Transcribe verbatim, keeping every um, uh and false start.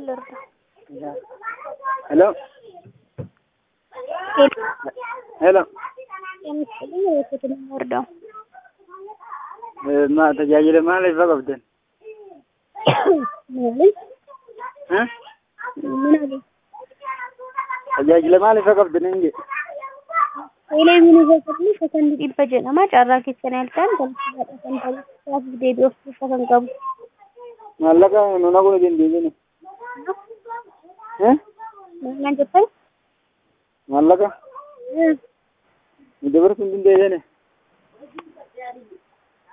alerta. Hello. Hello. Yang ini itu tuh ordo. Ma tajaajila maal ifa qabdan? Maali? Hah? Maali? Tajaajila maal ifa qabdan inge? Ile mini zakatni fakan dhibba jedhama carraa keessan yaaltan kan kan taasifaaf deebi'uuf bifa kan qabu. Maallaqa nuna kun dindiisini. Hah? Maal jettan? Maallaqa? Hmm. Dabarsuun dindeessani.